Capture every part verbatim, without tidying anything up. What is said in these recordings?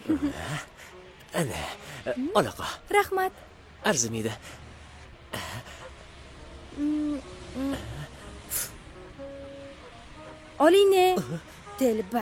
Ana, olaqa. Rahmat. Arzimaydi. Oling-ne. Telba.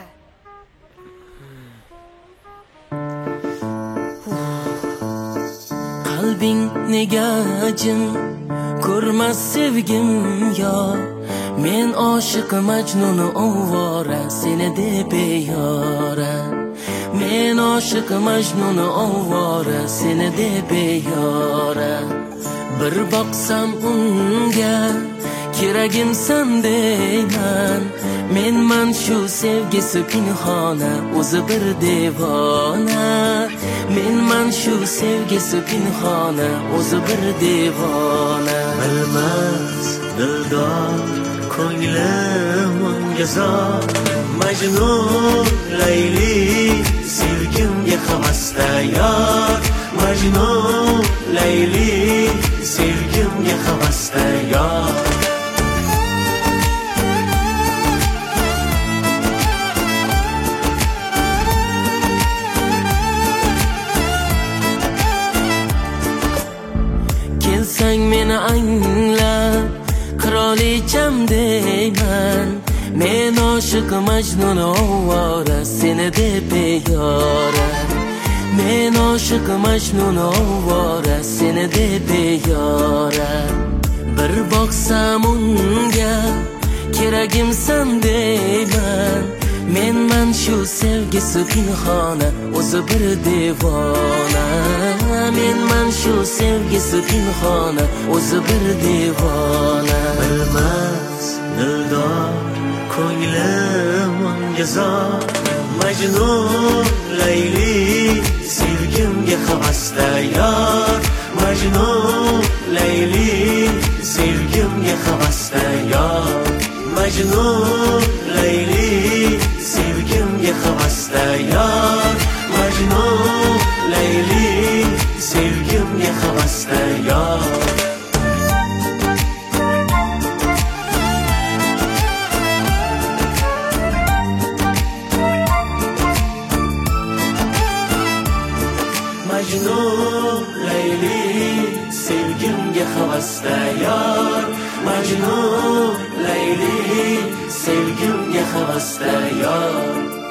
Qalbing nega jim, ko'rmas sevgim yo. Men oshiq majnuni ovora, seni deb yora. Men oshiq majnuni ovora, seni deb yora. Bir boqsam unga, keragimsan deyman. Menman shu sevgisi pinhona, o'zi bir devona. Menman shu sevgisi pinhona, o'zi bir devona. Bilmas dildor ko'nglim unga zor. Majnun Layli sevgimga havasda yor. Majnun Layli sevgimga havasda yor. Kelsang meni anglab, qirolicham deyman. Men oshiq majnun ovora, seni deb yora. Men oshiq majnun ovora, seni deb yora. Bir boqsam unga, keragimsan deyman. Menman shu sevgisi pinhona, o'zi bir devona. Menman shu sevgisi pinhona, o'zi bir devona. Bilmas dildor ko'nglim unga zor. Majnun Layli sevgimga havasda yor. Majnun Layli sevgimga havasda yor. Majnun Layli sevgimga havasda yor. Majnun Layli sevgimga havasda yor. Majnun Layli sevgimga havasda yor. Majnun Layli sevgimga havasda yor.